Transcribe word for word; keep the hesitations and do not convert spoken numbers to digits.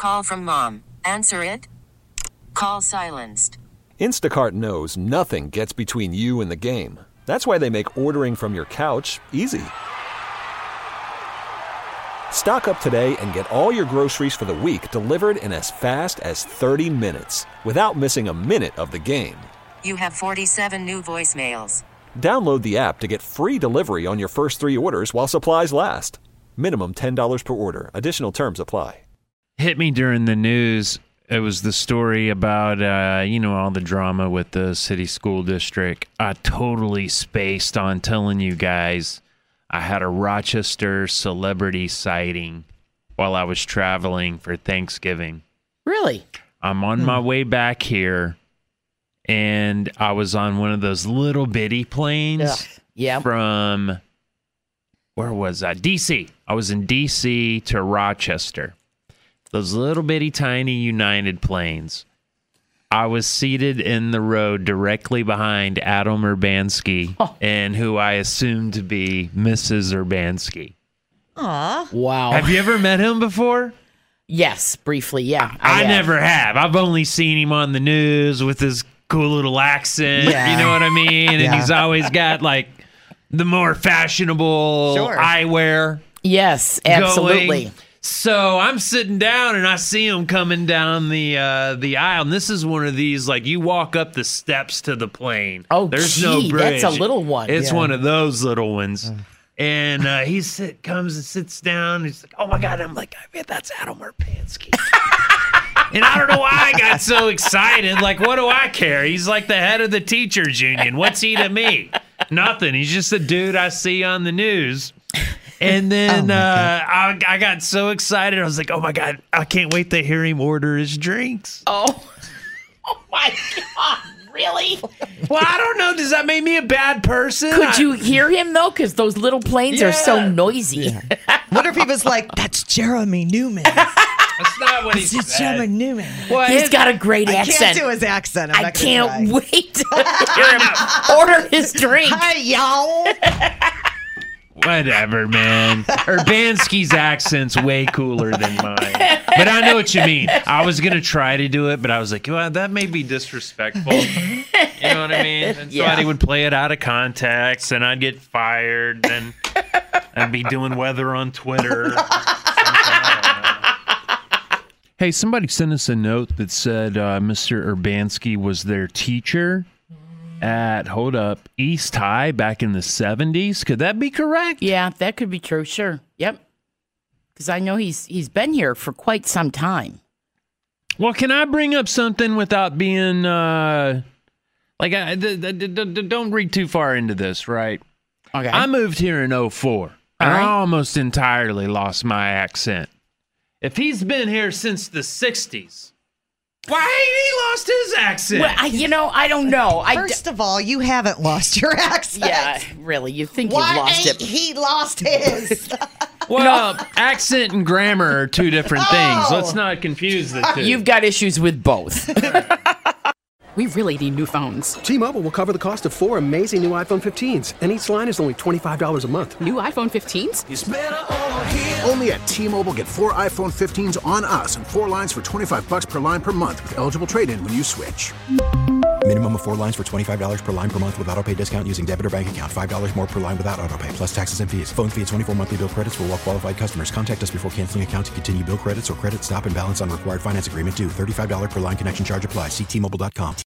call from mom. Answer it. Call silenced. Instacart knows nothing gets between you and the game. That's why they make ordering from your couch easy. Stock up today and get all your groceries for the week delivered in as fast as thirty minutes without missing a minute of the game. You have forty-seven new voicemails. Download the app to get free delivery on your first three orders while supplies last. Minimum ten dollars per order. Additional terms apply. Hit me during the news. It was the story about, uh, you know, all the drama with the city school district. I totally spaced on telling you guys I had a Rochester celebrity sighting while I was traveling for Thanksgiving. Really? I'm on hmm. my way back here, and I was on one of those little bitty planes yeah. from, where was I? D C. I was in D C to Rochester. Those little bitty tiny United planes. I was seated in the row directly behind Adam Urbanski, oh. and who I assumed to be Missus Urbanski. Aw. Wow. Have you ever met him before? Yes, briefly, yeah. I, I have. never have. I've only seen him on the news with his cool little accent. Yeah. You know what I mean? And yeah. he's always got, like, the more fashionable sure. eyewear. Yes, absolutely. Going. So I'm sitting down and I see him coming down the uh, the aisle. And this is one of these, like, you walk up the steps to the plane. Oh, there's gee, no bridge. That's a little one. It's yeah. one of those little ones. Uh. And uh, he sit, comes and sits down. And he's like, oh, my God. I'm like, I bet that's Adam Urbanski. And I don't know why I got so excited. Like, what do I care? He's like the head of the teachers union. What's he to me? Nothing. He's just a dude I see on the news. And then oh uh, I, I got so excited. I was like, oh, my God, I can't wait to hear him order his drinks. Oh, oh my God. Really? Well, I don't know. Does that make me a bad person? Could I, you hear him, though? Because those little planes yeah. are so noisy. Yeah. What if he was like, that's Jeremy Newman? That's not what he said. It's Jeremy Newman. Well, he's got a great I accent. I can't do his accent. I'm I not can't try. wait to hear him order his drink. Hi, y'all. Whatever, man. Urbanski's accent's way cooler than mine. But I know what you mean. I was going to try to do it, but I was like, well, that may be disrespectful. You know what I mean? And yeah. somebody would play it out of context, and I'd get fired, and I'd be doing weather on Twitter. Hey, somebody sent us a note that said uh, Mister Urbanski was their teacher at, hold up, East High back in the seventies. Could that be correct? Yeah, that could be true. Sure. Yep. Because I know he's he's been here for quite some time. Well, can I bring up something without being, uh, like, I, d- d- d- d- don't read too far into this, right? Okay. I moved here in oh four, and All right. I almost entirely lost my accent. If he's been here since the sixties, why ain't he lost his accent? Well, I, you know, I don't know. I First d- of all, you haven't lost your accent. Yeah, really. You think Why you've lost ain't it. he lost his? Well, accent and grammar are two different things. Oh. Let's not confuse the two. You've got issues with both. We really need new phones. T-Mobile will cover the cost of four amazing new iPhone fifteens, and each line is only twenty-five dollars a month. New iPhone fifteens? It's better over here. Only at T-Mobile, get four iPhone fifteens on us and four lines for twenty-five dollars per line per month with eligible trade-in when you switch. Minimum of four lines for twenty-five dollars per line per month with autopay discount using debit or bank account. five dollars more per line without autopay, plus taxes and fees. Phone fee at twenty-four monthly bill credits for well-qualified customers. Contact us before canceling account to continue bill credits or credit stop and balance on required finance agreement due. thirty-five dollars per line connection charge applies. See T Mobile dot com.